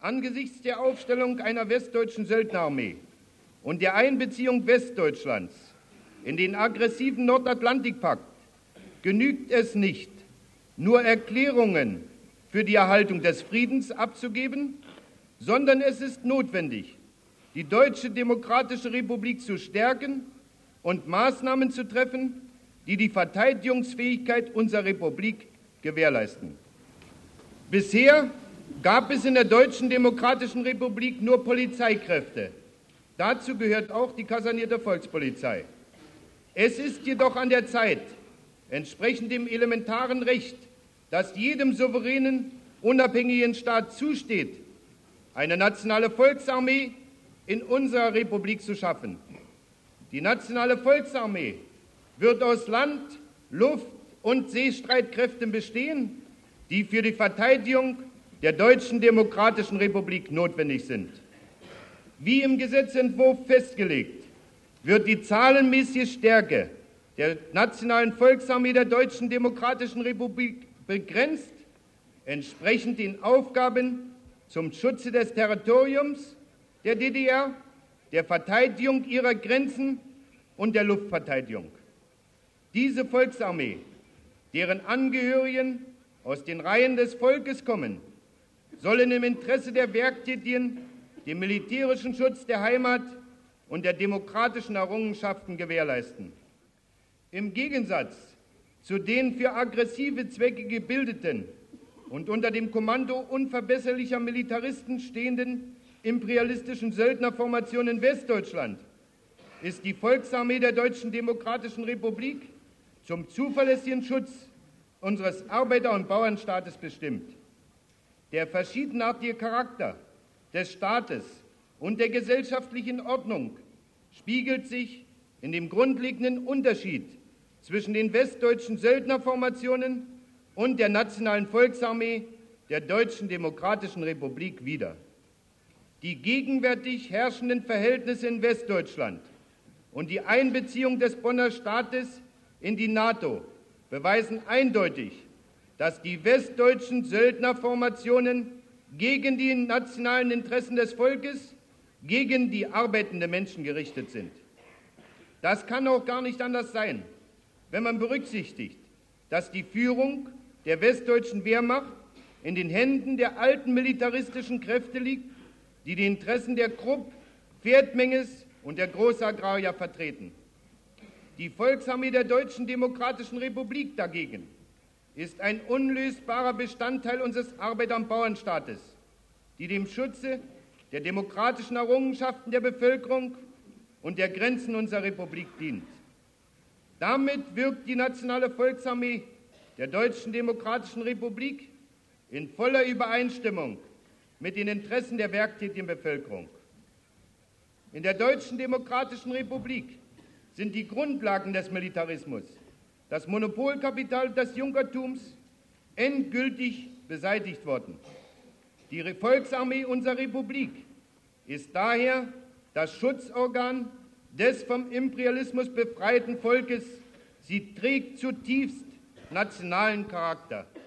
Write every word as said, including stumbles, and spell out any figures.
Angesichts der Aufstellung einer westdeutschen Söldnerarmee und der Einbeziehung Westdeutschlands in den aggressiven Nordatlantikpakt genügt es nicht, nur Erklärungen für die Erhaltung des Friedens abzugeben, sondern es ist notwendig, die Deutsche Demokratische Republik zu stärken und Maßnahmen zu treffen, die die Verteidigungsfähigkeit unserer Republik gewährleisten. Bisher gab es in der Deutschen Demokratischen Republik nur Polizeikräfte. Dazu gehört auch die kasernierte Volkspolizei. Es ist jedoch an der Zeit, entsprechend dem elementaren Recht, das jedem souveränen, unabhängigen Staat zusteht, eine nationale Volksarmee in unserer Republik zu schaffen. Die nationale Volksarmee wird aus Land-, Luft- und Seestreitkräften bestehen, die für die Verteidigung der Deutschen Demokratischen Republik notwendig sind. Wie im Gesetzentwurf festgelegt, wird die zahlenmäßige Stärke der nationalen Volksarmee der Deutschen Demokratischen Republik begrenzt, entsprechend den Aufgaben zum Schutze des Territoriums der D D R, der Verteidigung ihrer Grenzen und der Luftverteidigung. Diese Volksarmee, deren Angehörigen aus den Reihen des Volkes kommen, sollen im Interesse der Werktätigen den militärischen Schutz der Heimat und der demokratischen Errungenschaften gewährleisten. Im Gegensatz zu den für aggressive Zwecke gebildeten und unter dem Kommando unverbesserlicher Militaristen stehenden imperialistischen Söldnerformationen in Westdeutschland ist die Volksarmee der Deutschen Demokratischen Republik zum zuverlässigen Schutz unseres Arbeiter- und Bauernstaates bestimmt. Der verschiedenartige Charakter des Staates und der gesellschaftlichen Ordnung spiegelt sich in dem grundlegenden Unterschied zwischen den westdeutschen Söldnerformationen und der nationalen Volksarmee der Deutschen Demokratischen Republik wider. Die gegenwärtig herrschenden Verhältnisse in Westdeutschland und die Einbeziehung des Bonner Staates in die NATO beweisen eindeutig, dass die westdeutschen Söldnerformationen gegen die nationalen Interessen des Volkes, gegen die arbeitenden Menschen gerichtet sind. Das kann auch gar nicht anders sein, wenn man berücksichtigt, dass die Führung der westdeutschen Wehrmacht in den Händen der alten militaristischen Kräfte liegt, die die Interessen der Krupp, Pferdmenges und der Großagrarier vertreten. Die Volksarmee der Deutschen Demokratischen Republik dagegen ist ein unlösbarer Bestandteil unseres Arbeiter- und Bauernstaates, die dem Schutze der demokratischen Errungenschaften der Bevölkerung und der Grenzen unserer Republik dient. Damit wirkt die nationale Volksarmee der Deutschen Demokratischen Republik in voller Übereinstimmung mit den Interessen der werktätigen Bevölkerung. In der Deutschen Demokratischen Republik sind die Grundlagen des Militarismus, das Monopolkapital des Junkertums, endgültig beseitigt worden. Die Volksarmee unserer Republik ist daher das Schutzorgan des vom Imperialismus befreiten Volkes. Sie trägt zutiefst nationalen Charakter.